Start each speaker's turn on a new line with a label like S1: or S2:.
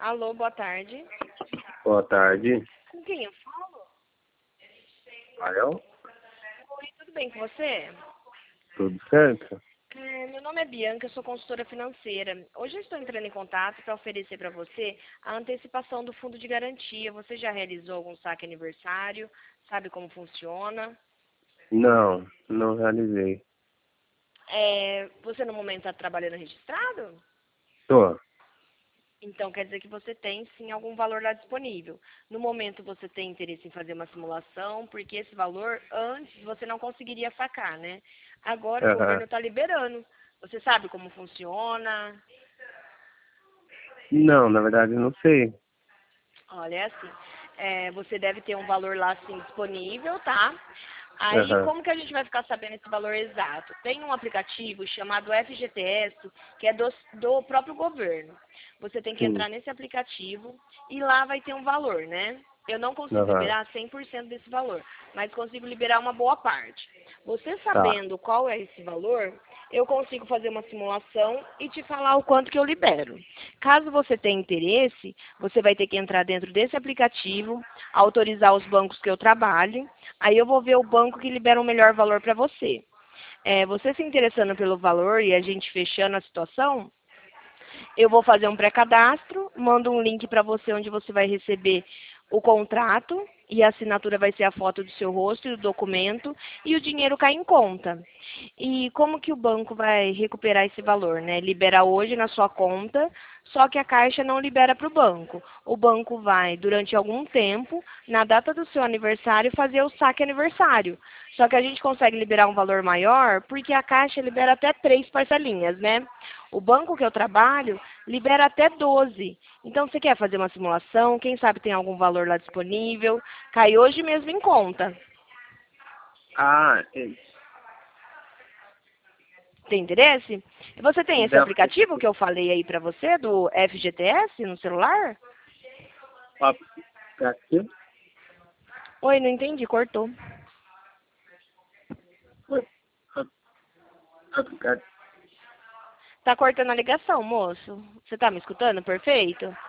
S1: Alô, boa tarde.
S2: Boa tarde.
S1: Com quem eu falo?
S2: Alô?
S1: Oi, tudo bem com você?
S2: Tudo certo?
S1: Meu nome é Bianca, eu sou consultora financeira. Hoje eu estou entrando em contato para oferecer para você a antecipação do fundo de garantia. Você já realizou algum saque aniversário? Sabe como funciona?
S2: Não, não realizei.
S1: Você no momento está trabalhando registrado?
S2: Tô.
S1: Então quer dizer que você tem sim algum valor lá disponível. No momento você tem interesse em fazer uma simulação, porque esse valor antes você não conseguiria sacar, né? Agora o
S2: Aham.
S1: governo está liberando. Você sabe como funciona?
S2: Não, na verdade eu não sei.
S1: Olha, é assim, você deve ter um valor lá assim disponível, tá? Aí,
S2: Aham.
S1: como que a gente vai ficar sabendo esse valor exato? Tem um aplicativo chamado FGTS, que é do próprio governo. Você tem que
S2: Sim.
S1: entrar nesse aplicativo e lá vai ter um valor, né? Eu não consigo
S2: Aham.
S1: liberar 100% desse valor, mas consigo liberar uma boa parte. Você
S2: Tá.
S1: sabendo qual é esse valor, eu consigo fazer uma simulação e te falar o quanto que eu libero. Caso você tenha interesse, você vai ter que entrar dentro desse aplicativo, autorizar os bancos que eu trabalho, aí eu vou ver o banco que libera o melhor valor para você. Você se interessando pelo valor e a gente fechando a situação, eu vou fazer um pré-cadastro, mando um link para você onde você vai receber o contrato e a assinatura vai ser a foto do seu rosto e do documento e o dinheiro cai em conta. E como que o banco vai recuperar esse valor, né? Libera hoje na sua conta, só que a Caixa não libera para o banco. O banco vai, durante algum tempo, na data do seu aniversário, fazer o saque aniversário. Só que a gente consegue liberar um valor maior porque a Caixa libera até 3 parcelinhas, né? O banco que eu trabalho libera até 12. Então, você quer fazer uma simulação? Quem sabe tem algum valor lá disponível? Cai hoje mesmo em conta.
S2: Ah,
S1: Tem interesse? E você tem esse
S2: dá
S1: aplicativo que eu falei aí pra você, do FGTS, no celular?
S2: aplicativo?
S1: Oi, não entendi, cortou.
S2: Aplicativo.
S1: Tá cortando a ligação, moço. Você tá me escutando? Perfeito?